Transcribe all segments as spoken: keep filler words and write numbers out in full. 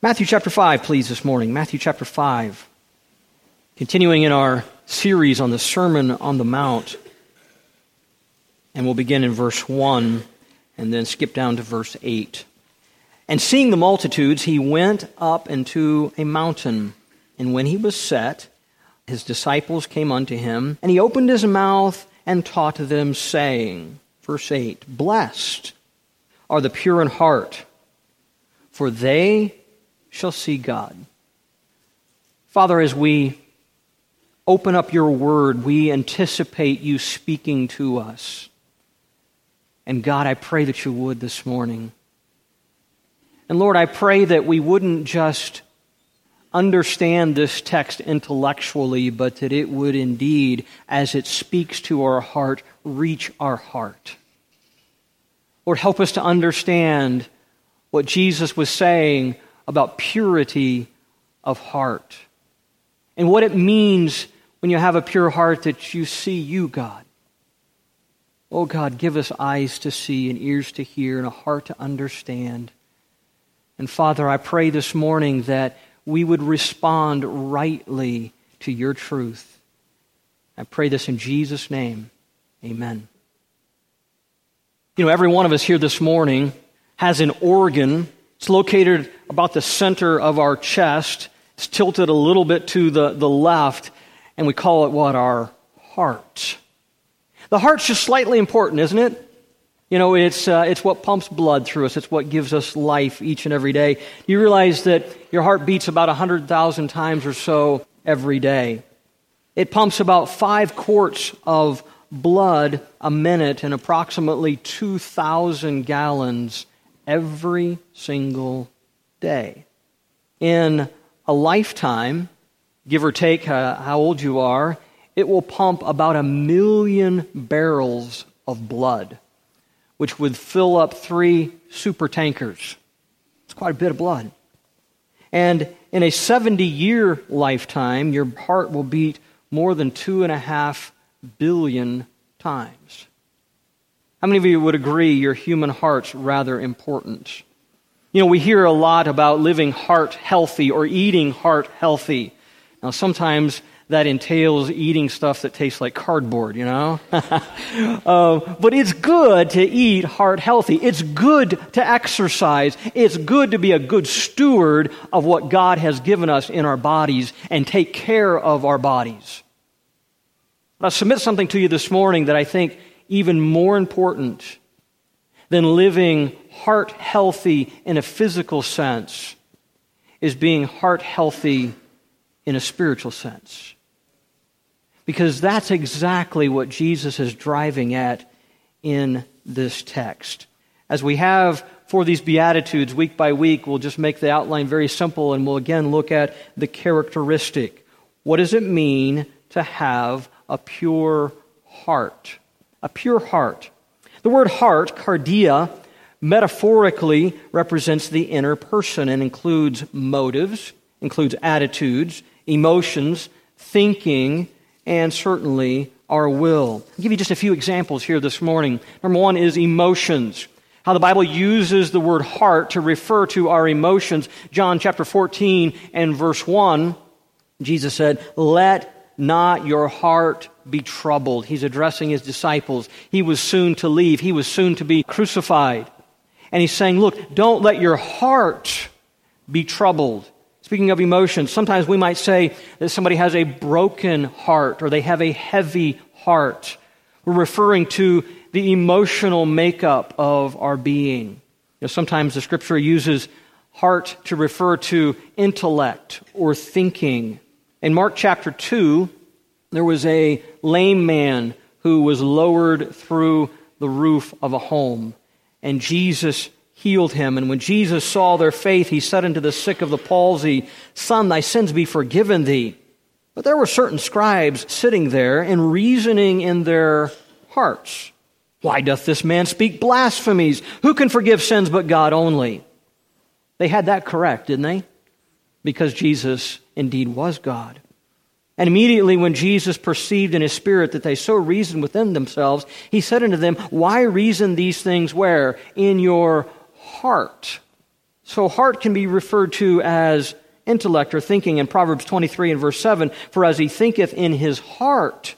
Matthew chapter five, please, this morning. Matthew chapter five. Continuing in our series on the Sermon on the Mount. And we'll begin in verse one and then skip down to verse eight. And seeing the multitudes, he went up into a mountain. And when he was set, his disciples came unto him, and he opened his mouth and taught them, saying, verse eight, Blessed are the pure in heart, for they shall see God. Father, as we open up your word, we anticipate you speaking to us. And God, I pray that you would this morning. And Lord, I pray that we wouldn't just understand this text intellectually, but that it would indeed, as it speaks to our heart, reach our heart. Lord, help us to understand what Jesus was saying about purity of heart and what it means when you have a pure heart that you see you, God. Oh God, give us eyes to see and ears to hear and a heart to understand. And Father, I pray this morning that we would respond rightly to your truth. I pray this in Jesus' name. Amen. You know, every one of us here this morning has an organ. It's located about the center of our chest. It's tilted a little bit to the, the left, and we call it what? Our heart. The heart's just slightly important, isn't it? You know, it's uh, it's what pumps blood through us. It's what gives us life each and every day. You realize that your heart beats about one hundred thousand times or so every day. It pumps about five quarts of blood a minute and approximately two thousand gallons every single day. In a lifetime, give or take uh, how old you are, it will pump about a million barrels of blood, which would fill up three super tankers. It's quite a bit of blood. And in a seventy-year lifetime, your heart will beat more than two and a half billion times. How many of you would agree your human heart's rather important? You know, we hear a lot about living heart healthy or eating heart healthy. Now, sometimes that entails eating stuff that tastes like cardboard, you know? uh, but it's good to eat heart healthy. It's good to exercise. It's good to be a good steward of what God has given us in our bodies and take care of our bodies. I'll submit something to you this morning that I think even more important than living heart healthy in a physical sense is being heart healthy in a spiritual sense. Because that's exactly what Jesus is driving at in this text. As we have for these Beatitudes week by week, we'll just make the outline very simple and we'll again look at the characteristic. What does it mean to have a pure heart? A pure heart. The word heart, cardia, metaphorically represents the inner person and includes motives, includes attitudes, emotions, thinking, and certainly our will. I'll give you just a few examples here this morning. Number one is emotions. How the Bible uses the word heart to refer to our emotions. John chapter fourteen and verse one, Jesus said, Let not your heart be troubled. He's addressing his disciples. He was soon to leave. He was soon to be crucified. And he's saying, look, don't let your heart be troubled. Speaking of emotions, sometimes we might say that somebody has a broken heart or they have a heavy heart. We're referring to the emotional makeup of our being. You know, sometimes the Scripture uses heart to refer to intellect or thinking. In Mark chapter two, there was a lame man who was lowered through the roof of a home, and Jesus healed him. And when Jesus saw their faith, he said unto the sick of the palsy, Son, thy sins be forgiven thee. But there were certain scribes sitting there and reasoning in their hearts, Why doth this man speak blasphemies? Who can forgive sins but God only? They had that correct, didn't they? Because Jesus indeed was God. And immediately when Jesus perceived in his spirit that they so reasoned within themselves, he said unto them, Why reason these things where? In your heart. So heart can be referred to as intellect or thinking in Proverbs twenty-three and verse seven, for as he thinketh in his heart,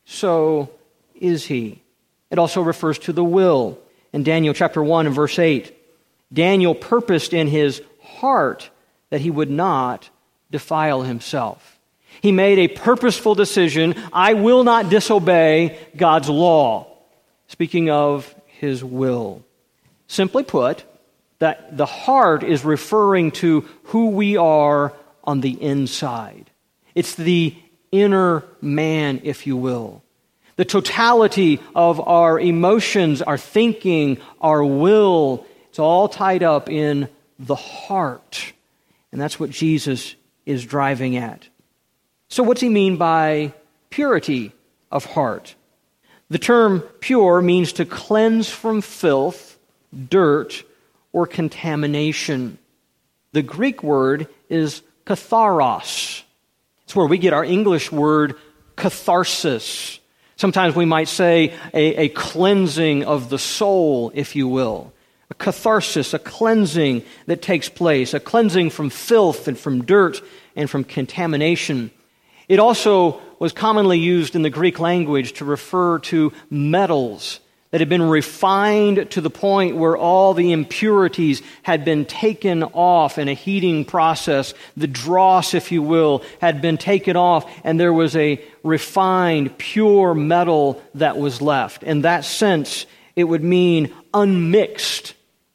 so is he. It also refers to the will. In Daniel chapter one and verse eight, Daniel purposed in his heart that he would not defile himself. He made a purposeful decision, I will not disobey God's law. Speaking of his will. Simply put, that the heart is referring to who we are on the inside. It's the inner man, if you will. The totality of our emotions, our thinking, our will, it's all tied up in the heart. And that's what Jesus is driving at. So what's he mean by purity of heart? The term pure means to cleanse from filth, dirt, or contamination. The Greek word is katharos. It's where we get our English word catharsis. Sometimes we might say a, a cleansing of the soul, if you will. A catharsis, a cleansing that takes place, a cleansing from filth and from dirt and from contamination. It also was commonly used in the Greek language to refer to metals that had been refined to the point where all the impurities had been taken off in a heating process. The dross, if you will, had been taken off, and there was a refined, pure metal that was left. In that sense, it would mean unmixed,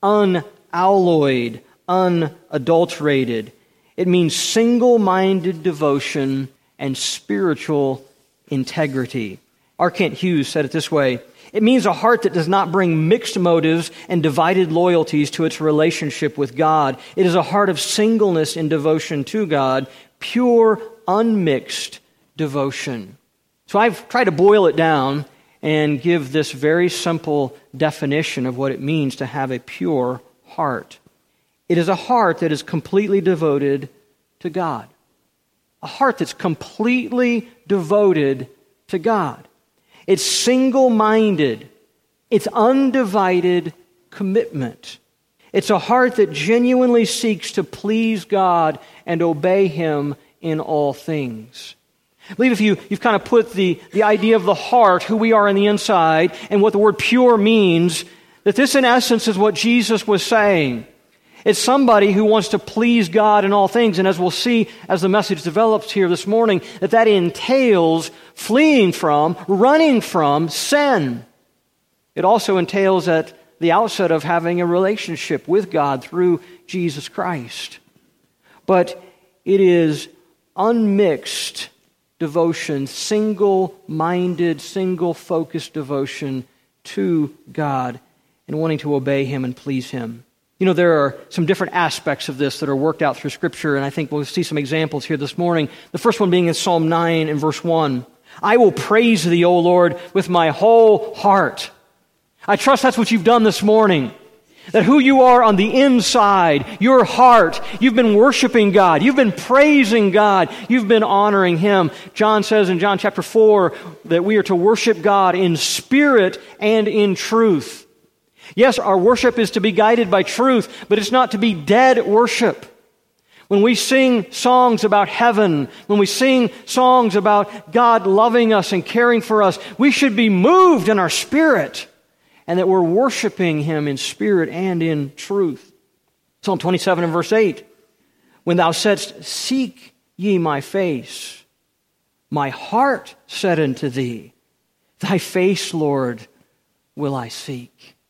unalloyed, unadulterated. It means single-minded devotion and spiritual integrity. R. Kent Hughes said it this way, it means a heart that does not bring mixed motives and divided loyalties to its relationship with God. It is a heart of singleness in devotion to God, pure, unmixed devotion. So I've tried to boil it down and give this very simple definition of what it means to have a pure heart. It is a heart that is completely devoted to God. A heart that's completely devoted to God. It's single-minded. It's undivided commitment. It's a heart that genuinely seeks to please God and obey Him in all things. I believe if you, you've kind of put the, the idea of the heart, who we are on the inside, and what the word pure means, that this in essence is what Jesus was saying. It's somebody who wants to please God in all things. And as we'll see as the message develops here this morning, that that entails fleeing from, running from sin. It also entails at the outset of having a relationship with God through Jesus Christ. But it is unmixed devotion, single-minded, single-focused devotion to God and wanting to obey Him and please Him. You know, there are some different aspects of this that are worked out through Scripture, and I think we'll see some examples here this morning. The first one being in Psalm nine and verse one. I will praise Thee, O Lord, with my whole heart. I trust that's what you've done this morning. That who you are on the inside, your heart, you've been worshiping God. You've been praising God. You've been honoring Him. John says in John chapter four that we are to worship God in spirit and in truth. Yes, our worship is to be guided by truth, but it's not to be dead worship. When we sing songs about heaven, when we sing songs about God loving us and caring for us, we should be moved in our spirit, and that we're worshiping Him in spirit and in truth. Psalm twenty-seven and verse eight, when thou saidst, seek ye my face, my heart said unto thee, thy face, Lord, will I seek.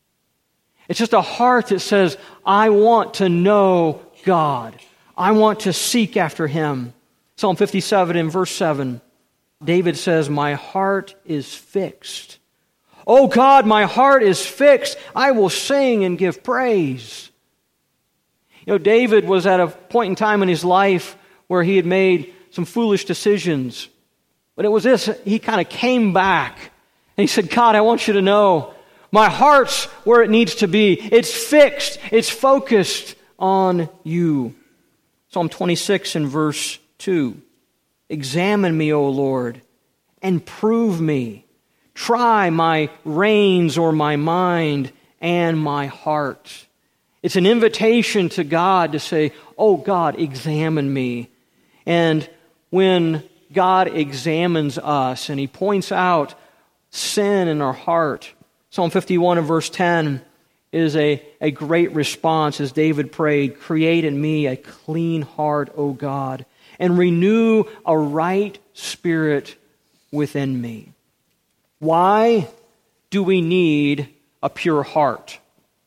It's just a heart that says, I want to know God. I want to seek after Him. Psalm fifty-seven and verse seven, David says, my heart is fixed. Oh God, my heart is fixed. I will sing and give praise. You know, David was at a point in time in his life where he had made some foolish decisions. But it was this, he kind of came back and he said, God, I want you to know, my heart's where it needs to be. It's fixed. It's focused on you. Psalm twenty-six and verse two. Examine me, O Lord, and prove me. Try my reins or my mind and my heart. It's an invitation to God to say, oh God, examine me. And when God examines us and He points out sin in our heart, Psalm fifty-one and verse ten is a, a great response as David prayed, create in me a clean heart, O God, and renew a right spirit within me. Why do we need a pure heart?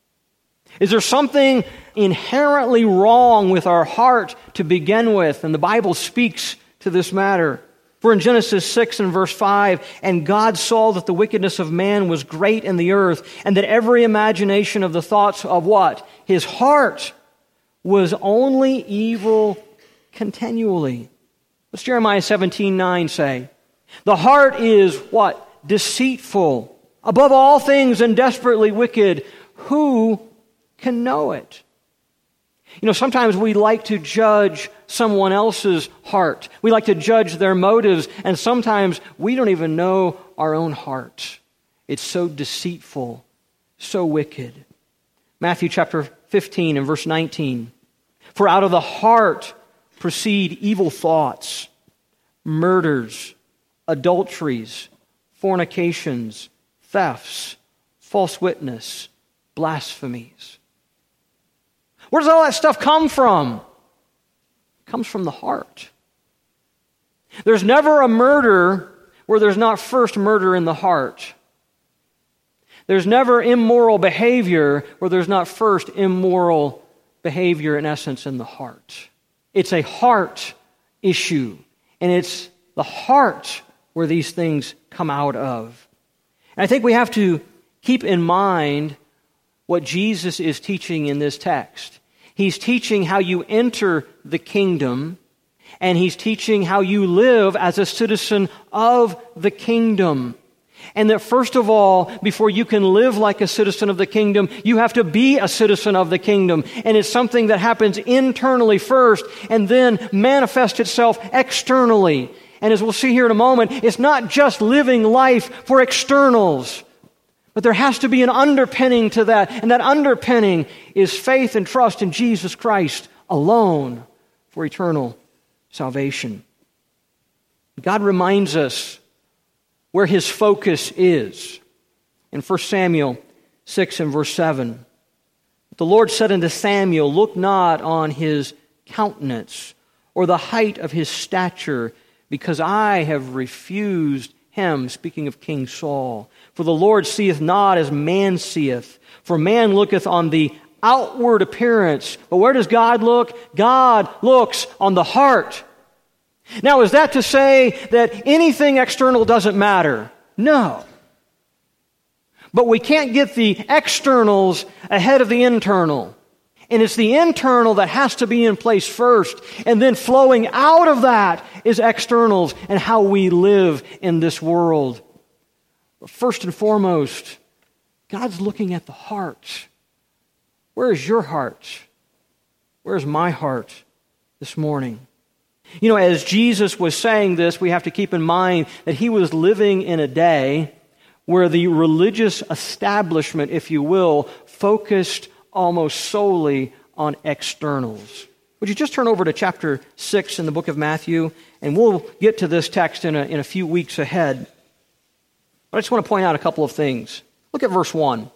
Is there something inherently wrong with our heart to begin with? And the Bible speaks to this matter. For in Genesis six and verse five, and God saw that the wickedness of man was great in the earth, and that every imagination of the thoughts of what? His heart was only evil continually. What's Jeremiah seventeen nine say? The heart is what? Deceitful, above all things and desperately wicked. Who can know it? You know, sometimes we like to judge someone else's heart. We like to judge their motives, and sometimes we don't even know our own heart. It's so deceitful, so wicked. Matthew chapter fifteen and verse nineteen. For out of the heart proceed evil thoughts, murders, adulteries, fornications, thefts, false witness, blasphemies. Where does all that stuff come from? It comes from the heart. There's never a murder where there's not first murder in the heart. There's never immoral behavior where there's not first immoral behavior in essence in the heart. It's a heart issue, and it's the heart where these things come out of. And I think we have to keep in mind what Jesus is teaching in this text. He's teaching how you enter the kingdom, and He's teaching how you live as a citizen of the kingdom. And that first of all, before you can live like a citizen of the kingdom, you have to be a citizen of the kingdom. And it's something that happens internally first and then manifests itself externally. And as we'll see here in a moment, it's not just living life for externals, but there has to be an underpinning to that. And that underpinning is faith and trust in Jesus Christ alone for eternal salvation. God reminds us where His focus is. In First Samuel six and verse seven, the Lord said unto Samuel, look not on his countenance or the height of his stature, because I have refused him, speaking of King Saul. For the Lord seeth not as man seeth. For man looketh on the outward appearance. But where does God look? God looks on the heart. Now, is that to say that anything external doesn't matter? No. But we can't get the externals ahead of the internal. And it's the internal that has to be in place first. And then flowing out of that is externals and how we live in this world. But first and foremost, God's looking at the heart. Where is your heart? Where is my heart this morning? You know, as Jesus was saying this, we have to keep in mind that He was living in a day where the religious establishment, if you will, focused almost solely on externals. Would you just turn over to chapter six in the book of Matthew, and we'll get to this text in a, in a few weeks ahead. But I just want to point out a couple of things. Look at verse one.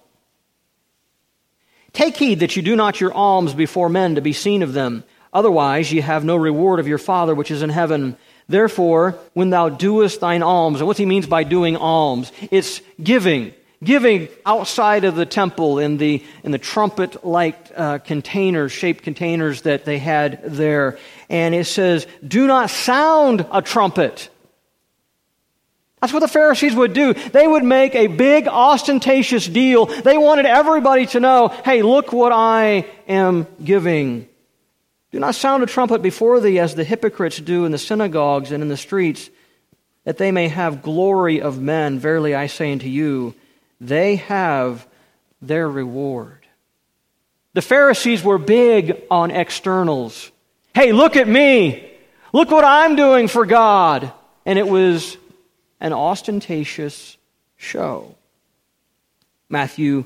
Take heed that you do not your alms before men to be seen of them. Otherwise ye have no reward of your Father which is in heaven. Therefore, when thou doest thine alms, and what he means by doing alms, it's giving. Giving outside of the temple in the in the trumpet-like uh, containers, shaped containers that they had there. And it says, do not sound a trumpet. That's what the Pharisees would do. They would make a big, ostentatious deal. They wanted everybody to know, hey, look what I am giving. Do not sound a trumpet before thee as the hypocrites do in the synagogues and in the streets, that they may have glory of men. Verily I say unto you, they have their reward. The Pharisees were big on externals. Hey, look at me. Look what I'm doing for God. And it was an ostentatious show. Matthew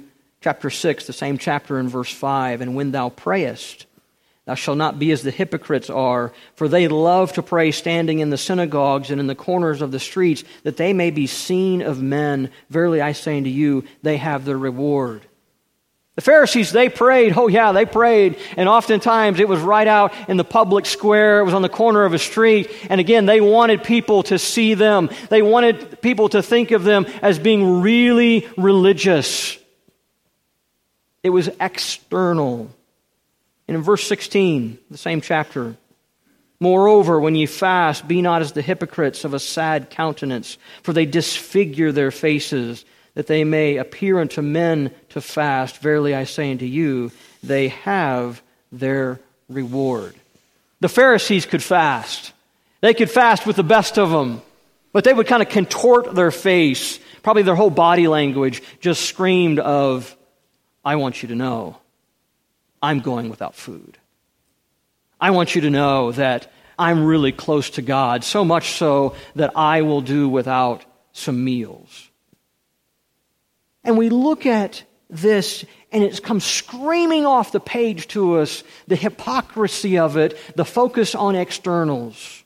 chapter six, the same chapter in verse five, and when thou prayest, thou shalt not be as the hypocrites are, for they love to pray standing in the synagogues and in the corners of the streets, that they may be seen of men. Verily I say unto you, they have their reward. The Pharisees, they prayed. Oh yeah, they prayed. And oftentimes it was right out in the public square. It was on the corner of a street. And again, they wanted people to see them. They wanted people to think of them as being really religious. It was external. And in verse sixteen, the same chapter, moreover, when ye fast, be not as the hypocrites of a sad countenance, for they disfigure their faces, that they may appear unto men to fast. Verily I say unto you, they have their reward. The Pharisees could fast. They could fast with the best of them, but they would kind of contort their face. Probably their whole body language just screamed of, I want you to know I'm going without food. I want you to know that I'm really close to God, so much so that I will do without some meals. And we look at this, and it comes screaming off the page to us, the hypocrisy of it, the focus on externals.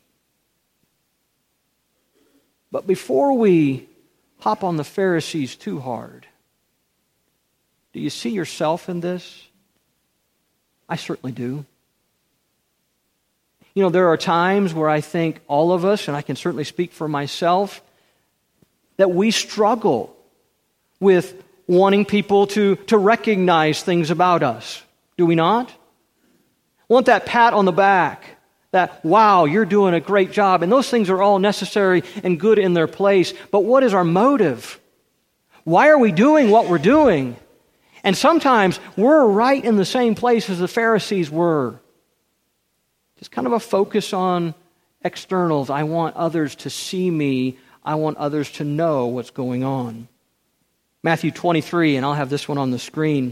But before we hop on the Pharisees too hard, do you see yourself in this? I certainly do. You know, there are times where I think all of us, and I can certainly speak for myself, that we struggle with wanting people to, to recognize things about us. Do we not? Want that pat on the back, that, wow, you're doing a great job. And those things are all necessary and good in their place. But what is our motive? Why are we doing what we're doing? And sometimes we're right in the same place as the Pharisees were. Just kind of a focus on externals. I want others to see me. I want others to know what's going on. Matthew twenty-three, and I'll have this one on the screen.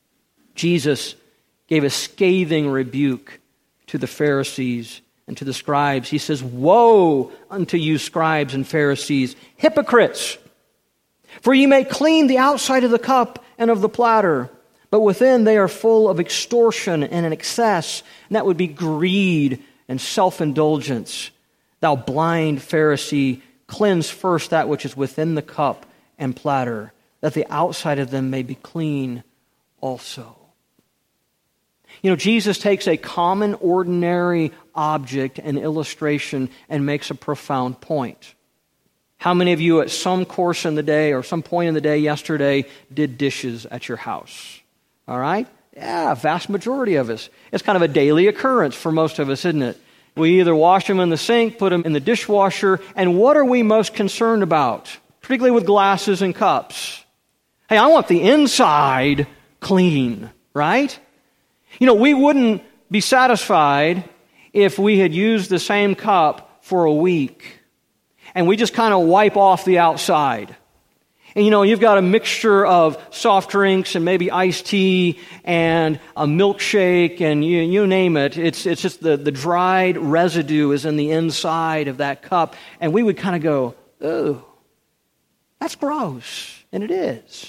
Jesus gave a scathing rebuke to the Pharisees and to the scribes. He says, woe unto you, scribes and Pharisees, hypocrites! For ye may clean the outside of the cup and of the platter, but within they are full of extortion and an excess, and that would be greed and self-indulgence. Thou blind Pharisee, cleanse first that which is within the cup and platter, that the outside of them may be clean also. You know, Jesus takes a common, ordinary object and illustration and makes a profound point. How many of you at some course in the day or some point in the day yesterday did dishes at your house? All right? Yeah, vast majority of us. It's kind of a daily occurrence for most of us, isn't it? We either wash them in the sink, put them in the dishwasher, and what are we most concerned about? Particularly with glasses and cups. Hey, I want the inside clean, right? You know, we wouldn't be satisfied if we had used the same cup for a week and we just kind of wipe off the outside. And you know, you've got a mixture of soft drinks and maybe iced tea and a milkshake and you, you name it. It's, it's just the, the dried residue is in the inside of that cup. And we would kind of go, oh, that's gross. And it is.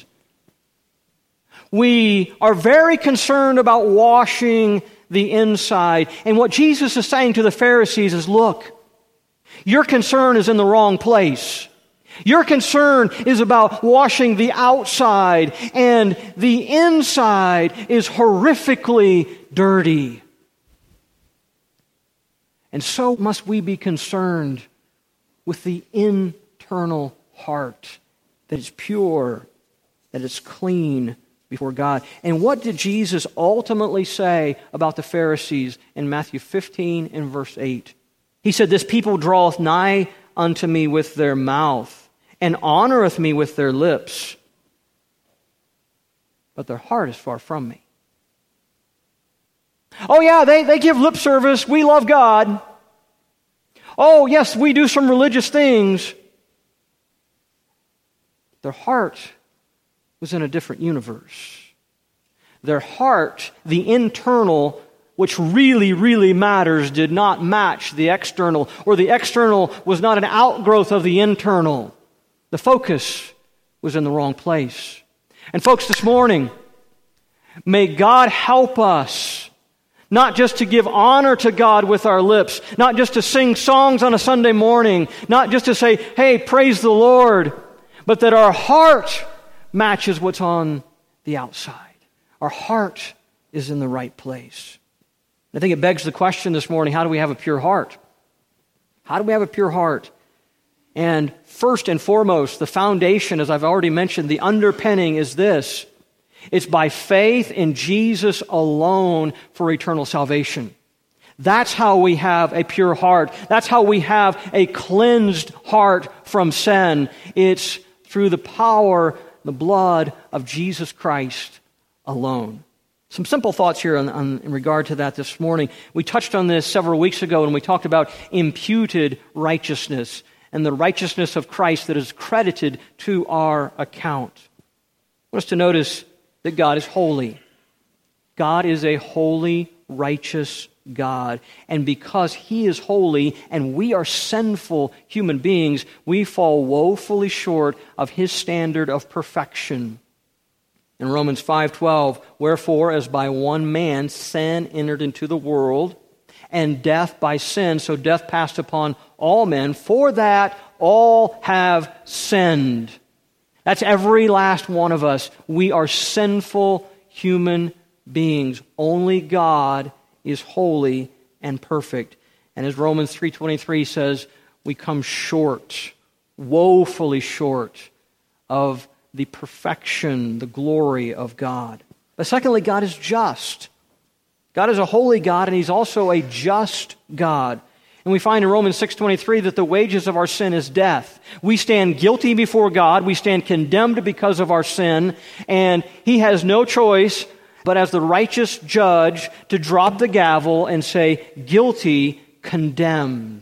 We are very concerned about washing the inside. And what Jesus is saying to the Pharisees is, look, your concern is in the wrong place. Your concern is about washing the outside, and the inside is horrifically dirty. And so must we be concerned with the internal heart, that it's pure, that it's clean before God. And what did Jesus ultimately say about the Pharisees in Matthew fifteen and verse eight? He said, this people draweth nigh unto me with their mouth, and honoreth me with their lips, but their heart is far from me. Oh yeah, they, they give lip service. We love God. Oh yes, we do some religious things. Their heart was in a different universe. Their heart, the internal, which really, really matters, did not match the external, or the external was not an outgrowth of the internal. The focus was in the wrong place. And folks, this morning, May God help us not just to give honor to God with our lips, not just to sing songs on a Sunday morning, not just to say, hey, praise the Lord, but that our heart matches what's on the outside. Our heart is in the right place. I think it begs the question this morning, how do we have a pure heart? How do we have a pure heart? And first and foremost, the foundation, as I've already mentioned, the underpinning is this. It's by faith in Jesus alone for eternal salvation. That's how we have a pure heart. That's how we have a cleansed heart from sin. It's through the power, the blood of Jesus Christ alone. Some simple thoughts here on, on, in regard to that this morning. We touched on this several weeks ago when we talked about imputed righteousness and the righteousness of Christ that is credited to our account. I want us to notice that God is holy. God is a holy, righteous God. And because He is holy and we are sinful human beings, we fall woefully short of His standard of perfection. In Romans five twelve, wherefore, as by one man sin entered into the world, and death by sin, so death passed upon all men, for that all have sinned. That's every last one of us. We are sinful human beings. Only God is holy and perfect. And as Romans three twenty-three says, we come short, woefully short of the perfection, the glory of God. But secondly, God is just. God is a holy God, and He's also a just God. And we find in Romans six twenty-three that the wages of our sin is death. We stand guilty before God. We stand condemned because of our sin. And He has no choice but as the righteous judge to drop the gavel and say, guilty, condemned.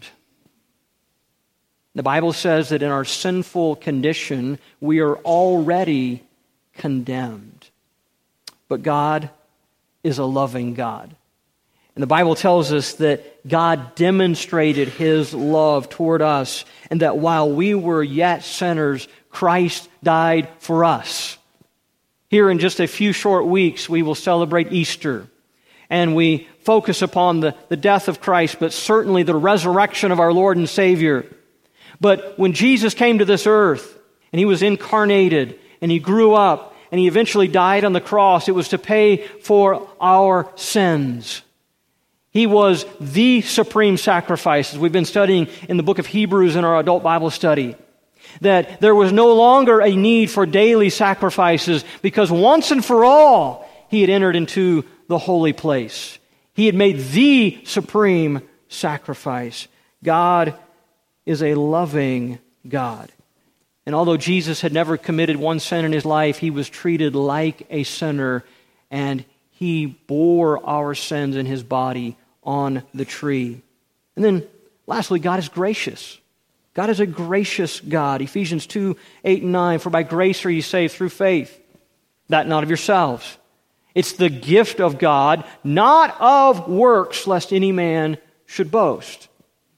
The Bible says that in our sinful condition, we are already condemned. But God is a loving God. And the Bible tells us that God demonstrated His love toward us, and that while we were yet sinners, Christ died for us. Here in just a few short weeks, we will celebrate Easter, and we focus upon the, the death of Christ, but certainly the resurrection of our Lord and Savior. But when Jesus came to this earth, and He was incarnated, and He grew up, and He eventually died on the cross, it was to pay for our sins. He was the supreme sacrifice, as we've been studying in the book of Hebrews in our adult Bible study. That there was no longer a need for daily sacrifices because once and for all, He had entered into the holy place. He had made the supreme sacrifice. God is a loving God. And although Jesus had never committed one sin in His life, He was treated like a sinner, and He bore our sins in His body on the tree. And then, lastly, God is gracious. God is a gracious God. Ephesians two, eight and nine, for by grace are ye saved through faith, that not of yourselves. It's the gift of God, not of works, lest any man should boast.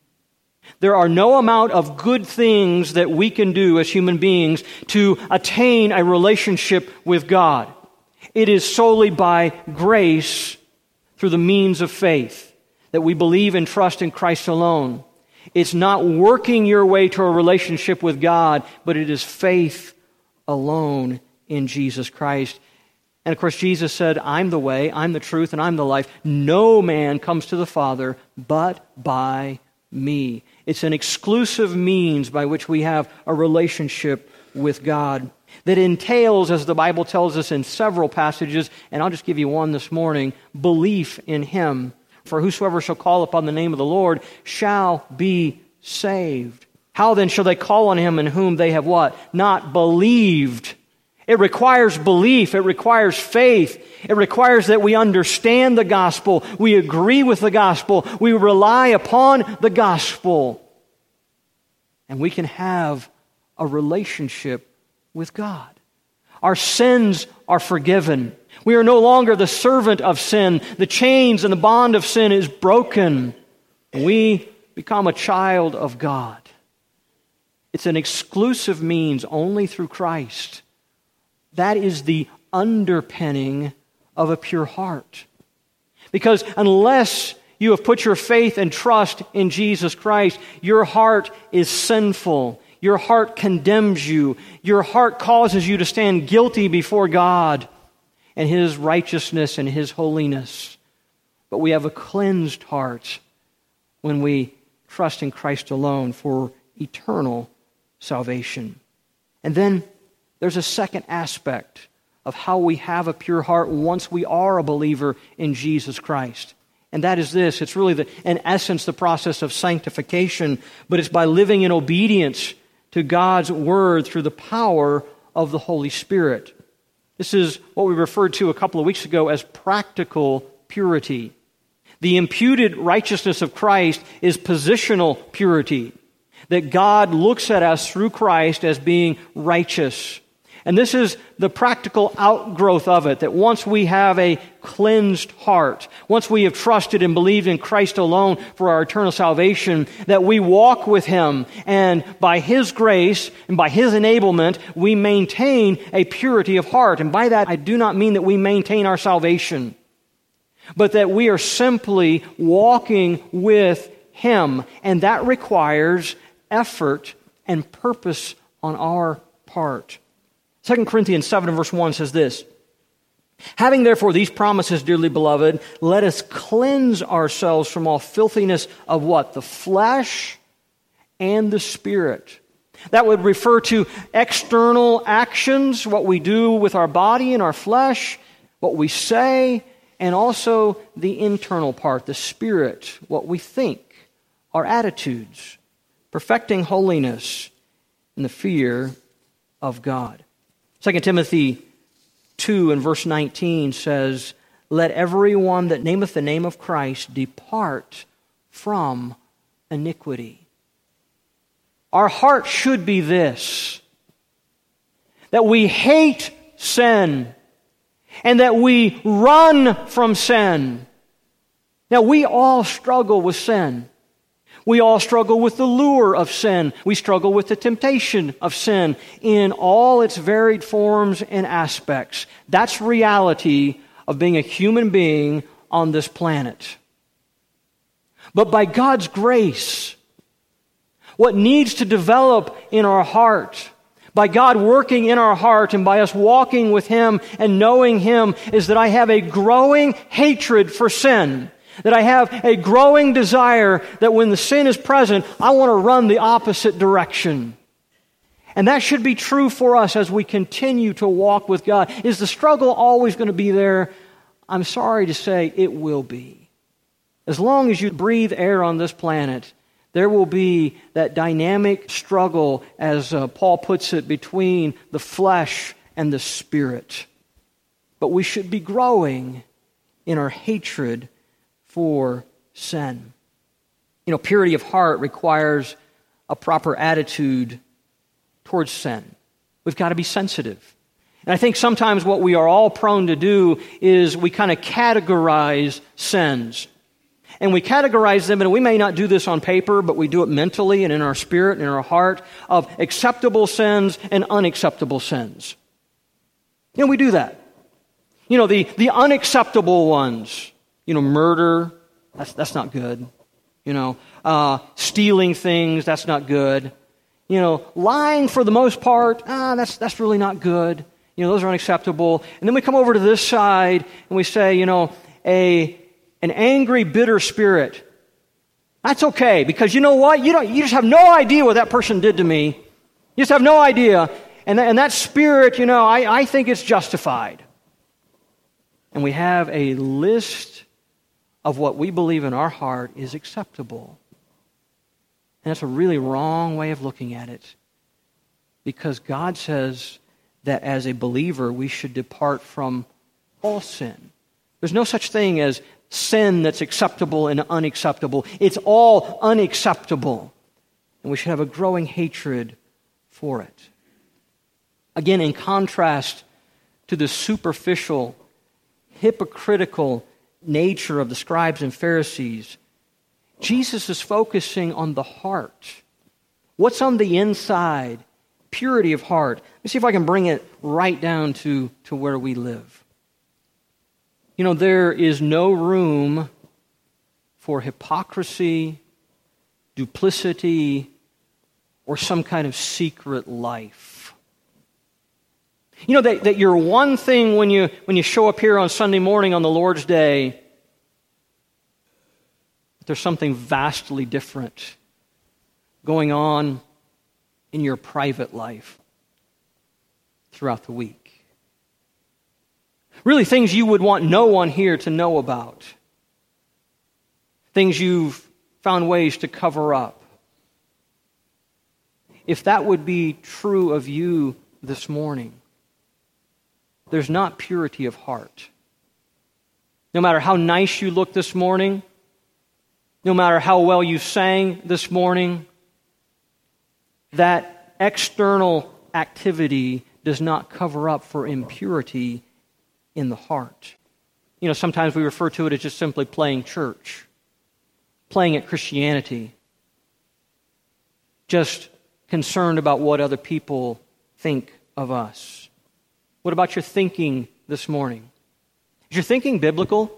There are no amount of good things that we can do as human beings to attain a relationship with God. It is solely by grace through the means of faith that we believe and trust in Christ alone. It's not working your way to a relationship with God, but it is faith alone in Jesus Christ. And of course, Jesus said, I'm the way, I'm the truth, and I'm the life. No man comes to the Father but by me. It's an exclusive means by which we have a relationship with God that entails, as the Bible tells us in several passages, and I'll just give you one this morning, belief in Him. For whosoever shall call upon the name of the Lord shall be saved. How then shall they call on Him in whom they have what? Not believed. It requires belief. It requires faith. It requires that we understand the gospel. We agree with the gospel. We rely upon the gospel. And we can have a relationship with God. Our sins are forgiven. We are no longer the servant of sin. The chains and the bond of sin is broken. And we become a child of God. It's an exclusive means only through Christ. That is the underpinning of a pure heart. Because unless you have put your faith and trust in Jesus Christ, your heart is sinful. Your heart condemns you. Your heart causes you to stand guilty before God and His righteousness and His holiness. But we have a cleansed heart when we trust in Christ alone for eternal salvation. And then there's a second aspect of how we have a pure heart once we are a believer in Jesus Christ. And that is this. It's really, the, in essence, the process of sanctification, but it's by living in obedience to God's Word through the power of the Holy Spirit. This is what we referred to a couple of weeks ago as practical purity. The imputed righteousness of Christ is positional purity, that God looks at us through Christ as being righteous. And this is the practical outgrowth of it, that once we have a cleansed heart, once we have trusted and believed in Christ alone for our eternal salvation, that we walk with Him, and by His grace and by His enablement, we maintain a purity of heart. And by that, I do not mean that we maintain our salvation, but that we are simply walking with Him, and that requires effort and purpose on our part. Second Corinthians seven and verse one says this, "Having therefore these promises, dearly beloved, let us cleanse ourselves from all filthiness of" what? The flesh and the spirit. That would refer to external actions, what we do with our body and our flesh, what we say, and also the internal part, the spirit, what we think, our attitudes, perfecting holiness in the fear of God. Second Timothy two and verse nineteen says, "Let everyone that nameth the name of Christ depart from iniquity." Our heart should be this, that we hate sin and that we run from sin. Now, we all struggle with sin. We all struggle with the lure of sin. We struggle with the temptation of sin in all its varied forms and aspects. That's reality of being a human being on this planet. But by God's grace, what needs to develop in our heart, by God working in our heart and by us walking with Him and knowing Him, is that I have a growing hatred for sin. That I have a growing desire that when the sin is present, I want to run the opposite direction. And that should be true for us as we continue to walk with God. Is the struggle always going to be there? I'm sorry to say it will be. As long as you breathe air on this planet, there will be that dynamic struggle, as uh, Paul puts it, between the flesh and the spirit. But we should be growing in our hatred for sin. You know, purity of heart requires a proper attitude towards sin. We've got to be sensitive. And I think sometimes what we are all prone to do is we kind of categorize sins. And we categorize them, and we may not do this on paper, but we do it mentally and in our spirit and in our heart, of acceptable sins and unacceptable sins. You know, we do that. You know, the, the unacceptable ones, you know, murder, that's, that's not good. You know, uh, stealing things, that's not good. You know, lying for the most part, ah, that's, that's really not good. You know, those are unacceptable. And then we come over to this side and we say, you know, a an angry, bitter spirit. That's okay, because you know what? You don't. You just have no idea what that person did to me. You just have no idea. And, th- and that spirit, you know, I, I think it's justified. And we have a list of what we believe in our heart is acceptable. And that's a really wrong way of looking at it. Because God says that as a believer, we should depart from all sin. There's no such thing as sin that's acceptable and unacceptable. It's all unacceptable. And we should have a growing hatred for it. Again, in contrast to the superficial, hypocritical nature of the scribes and Pharisees, Jesus is focusing on the heart. What's on the inside? Purity of heart. Let me see if I can bring it right down to, to where we live. You know, there is no room for hypocrisy, duplicity, or some kind of secret life. You know, that, that you're one thing when you when you show up here on Sunday morning on the Lord's Day, but there's something vastly different going on in your private life throughout the week. Really, things you would want no one here to know about. Things you've found ways to cover up. If that would be true of you this morning, there's not purity of heart. No matter how nice you look this morning, no matter how well you sang this morning, that external activity does not cover up for impurity in the heart. You know, sometimes we refer to it as just simply playing church, playing at Christianity, just concerned about what other people think of us. What about your thinking this morning? Is your thinking biblical?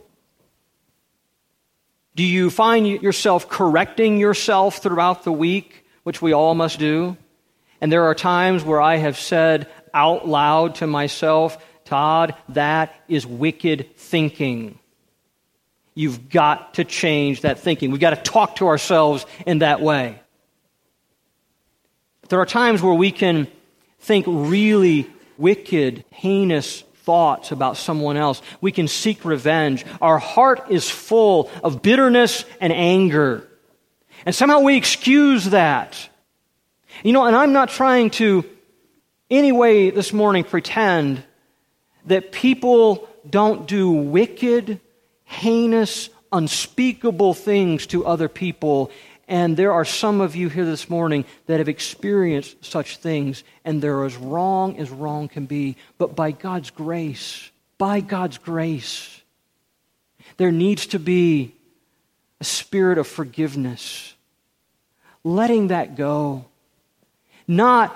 Do you find yourself correcting yourself throughout the week, which we all must do? And there are times where I have said out loud to myself, Todd, that is wicked thinking. You've got to change that thinking. We've got to talk to ourselves in that way. There are times where we can think really wicked, heinous thoughts about someone else. We can seek revenge. Our heart is full of bitterness and anger. And somehow we excuse that. You know, and I'm not trying to, any way this morning, pretend that people don't do wicked, heinous, unspeakable things to other people. And there are some of you here this morning that have experienced such things, and they're as wrong as wrong can be. But by God's grace, by God's grace, there needs to be a spirit of forgiveness, letting that go, not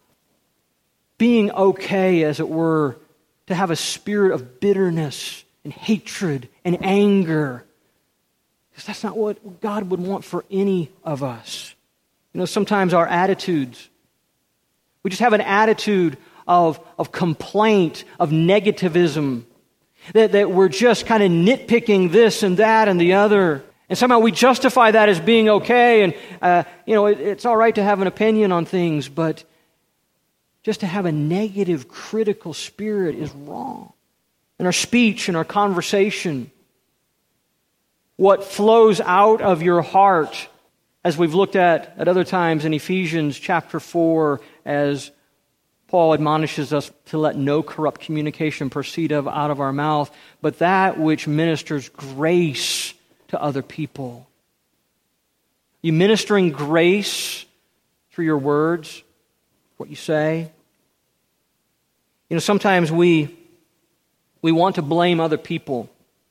being okay, as it were, to have a spirit of bitterness and hatred and anger. Because that's not what God would want for any of us. You know, sometimes our attitudes, we just have an attitude of, of complaint, of negativism, that, that we're just kind of nitpicking this and that and the other. And somehow we justify that as being okay, and, uh, you know, it, it's all right to have an opinion on things, but just to have a negative, critical spirit is wrong. In our speech, in our conversation, what flows out of your heart, as we've looked at at other times in Ephesians chapter four, as Paul admonishes us to let no corrupt communication proceed of, out of our mouth, but that which ministers grace to other people. You ministering grace through your words, what you say. You know, sometimes we we want to blame other people.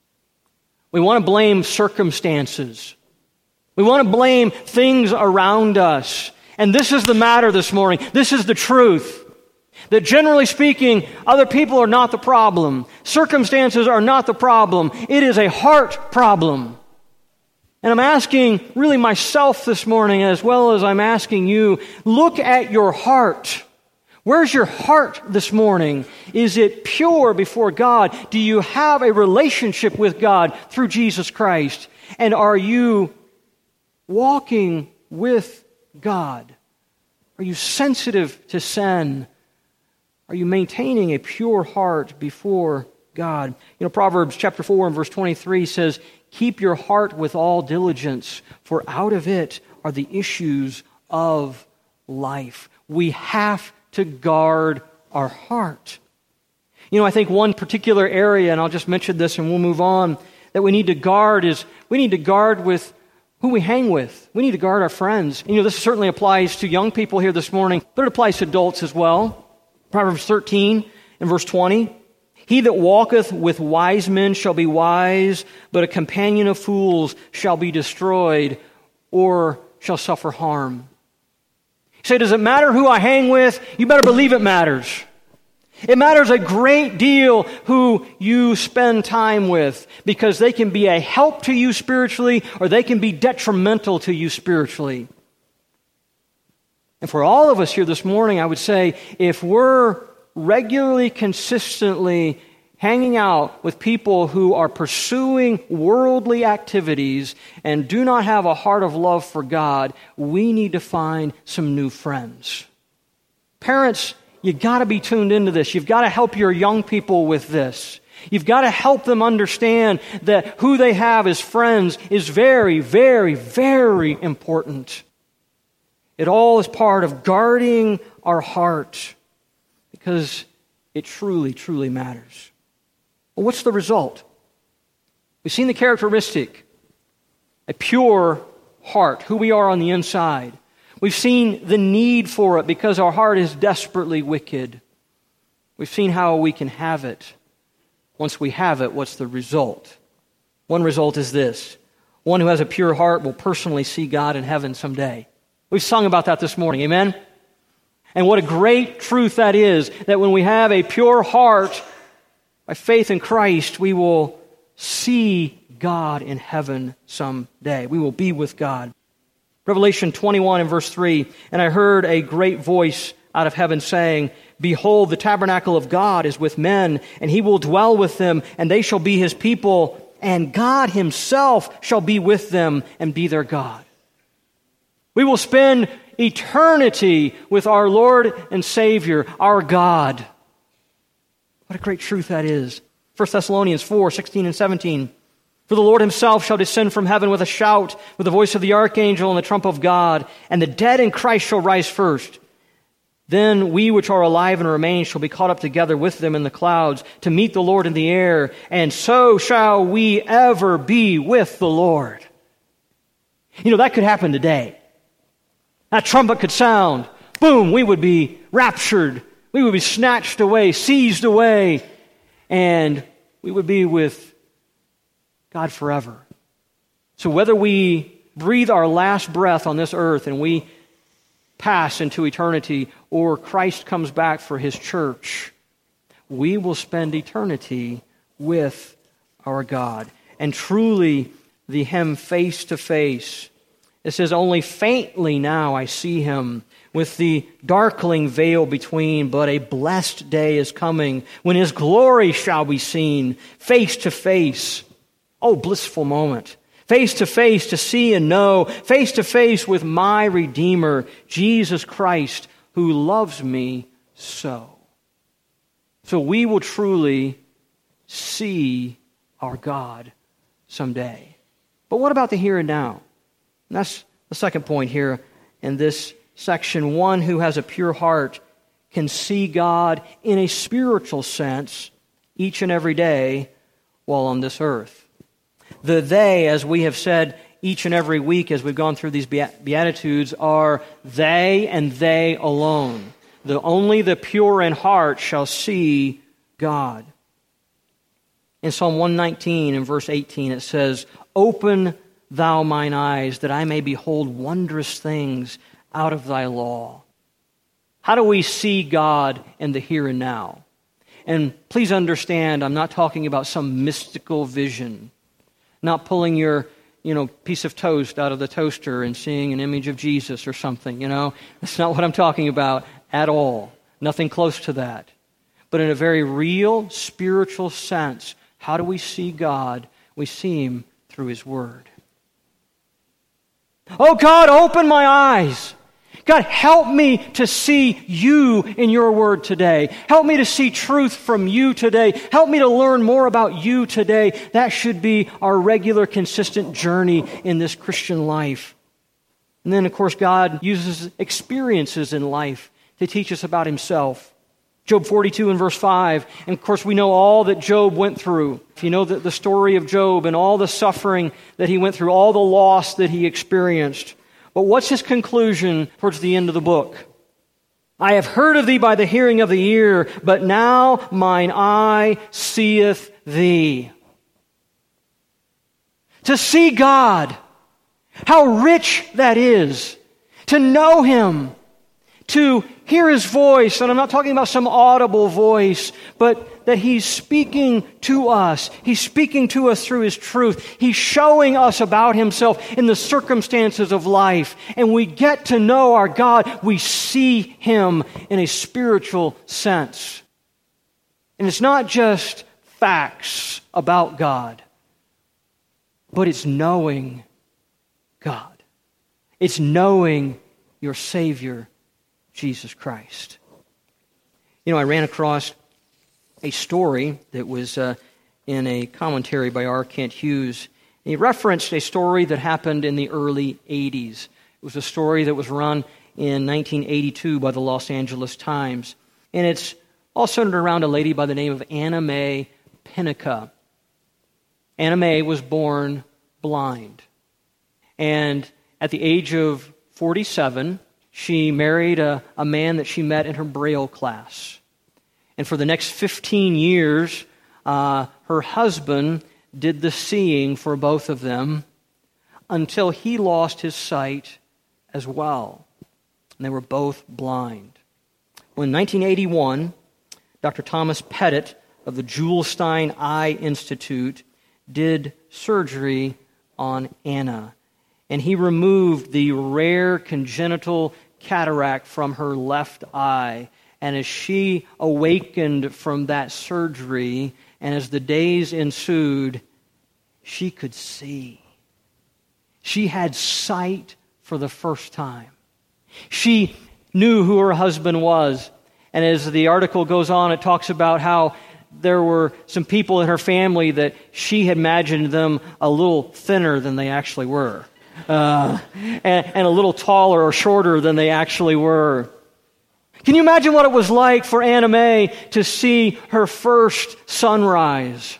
We want to blame circumstances. We want to blame things around us. And this is the matter this morning. This is the truth. That generally speaking, other people are not the problem. Circumstances are not the problem. It is a heart problem. And I'm asking really myself this morning, as well as I'm asking you, look at your heart. Where's your heart this morning? Is it pure before God? Do you have a relationship with God through Jesus Christ? And are you walking with God? Are you sensitive to sin? Are you maintaining a pure heart before God? You know, Proverbs chapter four and verse twenty-three says, "Keep your heart with all diligence, for out of it are the issues of life." We have to guard our heart. You know, I think one particular area, and I'll just mention this and we'll move on, that we need to guard is we need to guard with who we hang with. We need to guard our friends. You know, this certainly applies to young people here this morning, but it applies to adults as well. Proverbs thirteen and verse twenty. "He that walketh with wise men shall be wise, but a companion of fools shall be destroyed or shall suffer harm." You say, does it matter who I hang with? You better believe it matters. It matters a great deal who you spend time with, because they can be a help to you spiritually or they can be detrimental to you spiritually. And for all of us here this morning, I would say, if we're regularly, consistently hanging out with people who are pursuing worldly activities and do not have a heart of love for God, we need to find some new friends. Parents, you've got to be tuned into this. You've got to help your young people with this. You've got to help them understand that who they have as friends is very, very, very important. It all is part of guarding our heart, because it truly, truly matters. Well, what's the result? We've seen the characteristic, a pure heart, who we are on the inside. We've seen the need for it because our heart is desperately wicked. We've seen how we can have it. Once we have it, what's the result? One result is this. One who has a pure heart will personally see God in heaven someday. We've sung about that this morning, amen? And what a great truth that is, that when we have a pure heart, by faith in Christ, we will see God in heaven someday. We will be with God. Revelation twenty-one and verse three, and I heard a great voice out of heaven saying, Behold, the tabernacle of God is with men, and he will dwell with them, and they shall be his people, and God himself shall be with them and be their God. We will spend eternity with our Lord and Savior, our God. What a great truth that is. First Thessalonians four, sixteen and seventeen. For the Lord himself shall descend from heaven with a shout, with the voice of the archangel and the trump of God, and the dead in Christ shall rise first. Then we which are alive and remain shall be caught up together with them in the clouds to meet the Lord in the air, and so shall we ever be with the Lord. You know, that could happen today. That trumpet could sound. Boom, we would be raptured. We would be snatched away, seized away, and we would be with God forever. So whether we breathe our last breath on this earth and we pass into eternity, or Christ comes back for his church, we will spend eternity with our God. And truly, the hymn face to face, it says, only faintly now I see him, with the darkling veil between, but a blessed day is coming when his glory shall be seen face to face. Oh, blissful moment. Face to face to see and know, face to face with my Redeemer, Jesus Christ, who loves me so. So we will truly see our God someday. But what about the here and now? And that's the second point here in this section. One who has a pure heart can see God in a spiritual sense each and every day while on this earth. The they, as we have said each and every week as we've gone through these Beatitudes, are they and they alone. The only the pure in heart shall see God. In Psalm one nineteen and verse eighteen it says, Open thou mine eyes, that I may behold wondrous things out of thy law. How do we see God in the here and now? And please understand, I'm not talking about some mystical vision. Not pulling your, you know, piece of toast out of the toaster and seeing an image of Jesus or something, you know. That's not what I'm talking about at all. Nothing close to that. But in a very real, spiritual sense, how do we see God? We see him through his word. Oh God, open my eyes. God, help me to see you in your word today. Help me to see truth from you today. Help me to learn more about you today. That should be our regular, consistent journey in this Christian life. And then, of course, God uses experiences in life to teach us about himself. Job forty-two and verse five. And of course, we know all that Job went through. If you know the, the story of Job and all the suffering that he went through, all the loss that he experienced. But what's his conclusion towards the end of the book? I have heard of thee by the hearing of the ear, but now mine eye seeth thee. To see God, how rich that is. To know him, to hear His voice. And I'm not talking about some audible voice, but that He's speaking to us. He's speaking to us through His truth. He's showing us about Himself in the circumstances of life. And we get to know our God. We see Him in a spiritual sense. And it's not just facts about God, but it's knowing God. It's knowing your Savior, Jesus Christ. You know, I ran across a story that was uh, in a commentary by R. Kent Hughes. He referenced a story that happened in the early eighties. It was a story that was run in nineteen eighty-two by the Los Angeles Times. And it's all centered around a lady by the name of Anna Mae Pinnica. Anna Mae was born blind. And at the age of forty-seven, she married a, a man that she met in her Braille class. And for the next fifteen years, uh, her husband did the seeing for both of them until he lost his sight as well. And they were both blind. Well, in nineteen eighty-one, Doctor Thomas Pettit of the Julestein Eye Institute did surgery on Anna. And he removed the rare congenital cataract from her left eye. And as she awakened from that surgery, and as the days ensued, she could see. She had sight for the first time. She knew who her husband was. And as the article goes on, it talks about how there were some people in her family that she had imagined them a little thinner than they actually were. Uh, and, and a little taller or shorter than they actually were. Can you imagine what it was like for Anna Mae to see her first sunrise?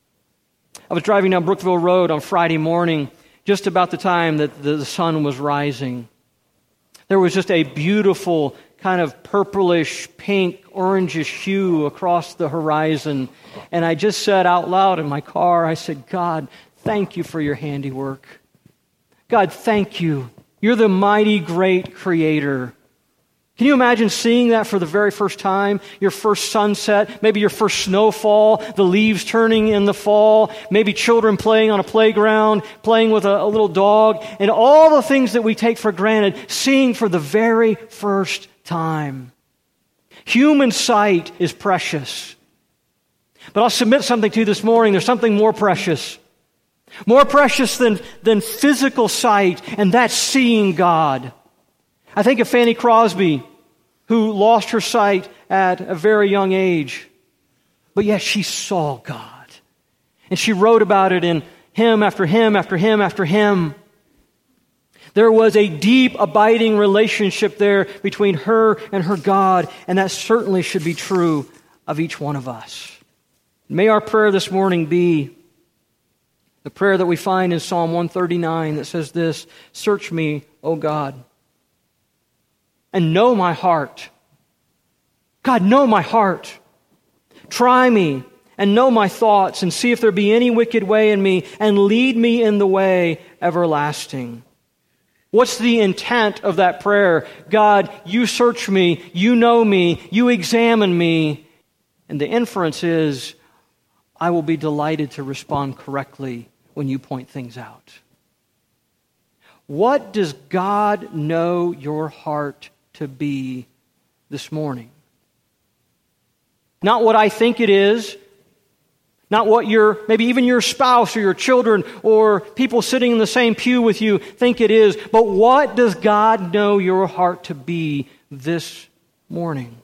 I was driving down Brookville Road on Friday morning, just about the time that the sun was rising. There was just a beautiful kind of purplish, pink, orangish hue across the horizon. And I just said out loud in my car, I said, God, thank you for your handiwork. God, thank you. You're the mighty, great Creator. Can you imagine seeing that for the very first time? Your first sunset, maybe your first snowfall, the leaves turning in the fall, maybe children playing on a playground, playing with a, a little dog, and all the things that we take for granted, seeing for the very first time. Human sight is precious. But I'll submit something to you this morning. There's something more precious. More precious than, than physical sight, and that's seeing God. I think of Fanny Crosby, who lost her sight at a very young age, but yet she saw God. And she wrote about it in hymn after hymn after hymn after hymn. There was a deep, abiding relationship there between her and her God, and that certainly should be true of each one of us. May our prayer this morning be the prayer that we find in Psalm one thirty-nine that says this, "Search me, O God, and know my heart." God, know my heart. Try me and know my thoughts and see if there be any wicked way in me and lead me in the way everlasting. What's the intent of that prayer? God, you search me, you know me, you examine me. And the inference is, I will be delighted to respond correctly when you point things out. What does God know your heart to be this morning? Not what I think it is, not what your, maybe even your spouse or your children or people sitting in the same pew with you think it is, but what does God know your heart to be this morning?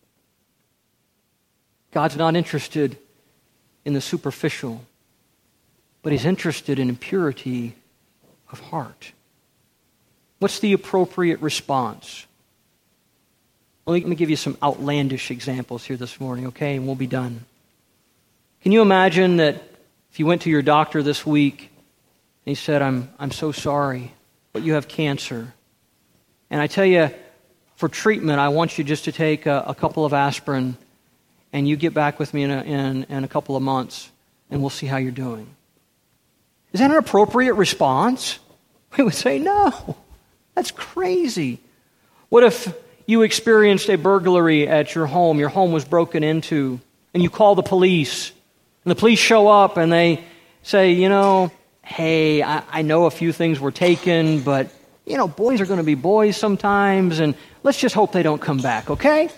God's not interested in the superficial, but He's interested in purity of heart. What's the appropriate response? Well, let me give you some outlandish examples here this morning, okay, and we'll be done. Can you imagine that if you went to your doctor this week and he said, I'm, I'm so sorry, but you have cancer. And I tell you, for treatment, I want you just to take a, a couple of aspirin and you get back with me in a, in, in a couple of months and we'll see how you're doing. Is that an appropriate response? We would say, no, that's crazy. What if you experienced a burglary at your home. Your home was broken into, and you call the police. And the police show up and they say, you know, hey, I, I know a few things were taken, but, you know, boys are going to be boys sometimes, and let's just hope they don't come back, okay?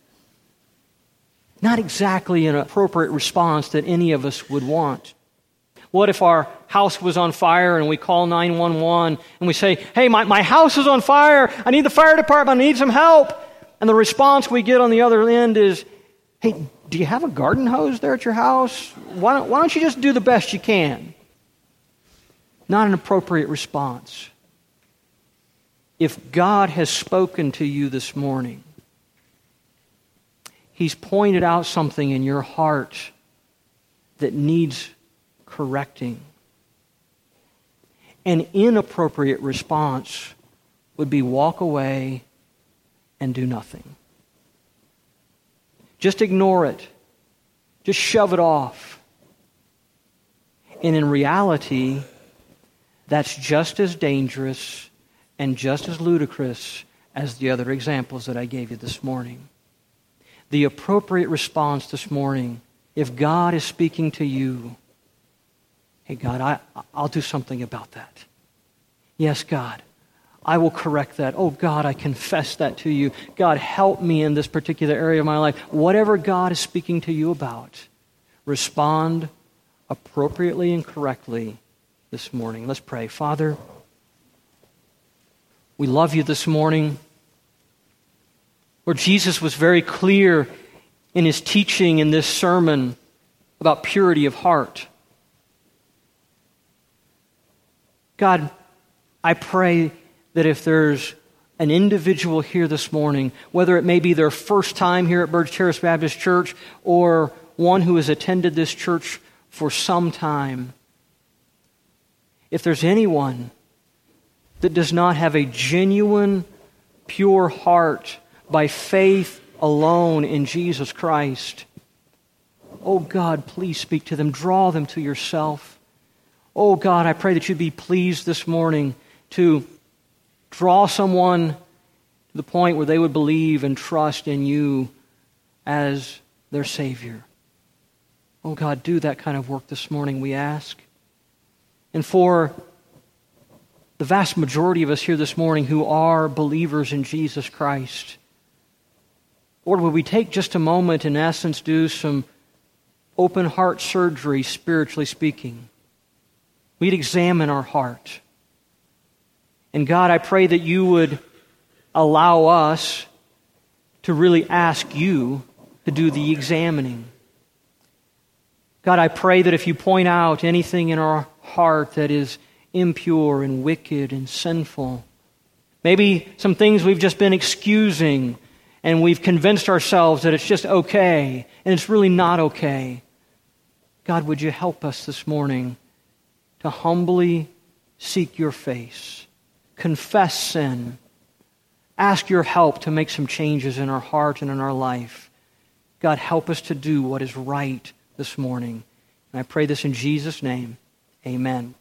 Not exactly an appropriate response that any of us would want. What if our house was on fire and we call nine one one and we say, hey, my, my house is on fire. I need the fire department. I need some help. And the response we get on the other end is, hey, do you have a garden hose there at your house? Why don't, why don't you just do the best you can? Not an appropriate response. If God has spoken to you this morning, He's pointed out something in your heart that needs correcting. An inappropriate response would be walk away and do nothing. Just ignore it. Just shove it off. And in reality, that's just as dangerous and just as ludicrous as the other examples that I gave you this morning. The appropriate response this morning, if God is speaking to you, hey, God, I, I'll do something about that. Yes, God, I will correct that. Oh, God, I confess that to you. God, help me in this particular area of my life. Whatever God is speaking to you about, respond appropriately and correctly this morning. Let's pray. Father, we love you this morning. Lord, Jesus was very clear in his teaching in this sermon about purity of heart. God, I pray that if there's an individual here this morning, whether it may be their first time here at Burge Terrace Baptist Church or one who has attended this church for some time, if there's anyone that does not have a genuine, pure heart by faith alone in Jesus Christ, oh God, please speak to them. Draw them to yourself. Oh God, I pray that you'd be pleased this morning to draw someone to the point where they would believe and trust in you as their Savior. Oh God, do that kind of work this morning, we ask. And for the vast majority of us here this morning who are believers in Jesus Christ, Lord, would we take just a moment, in essence, do some open heart surgery, spiritually speaking. We'd examine our heart. And God, I pray that you would allow us to really ask you to do the examining. God, I pray that if you point out anything in our heart that is impure and wicked and sinful, maybe some things we've just been excusing and we've convinced ourselves that it's just okay and it's really not okay. God, would you help us this morning to humbly seek your face, confess sin, ask your help to make some changes in our heart and in our life. God, help us to do what is right this morning. And I pray this in Jesus' name. Amen.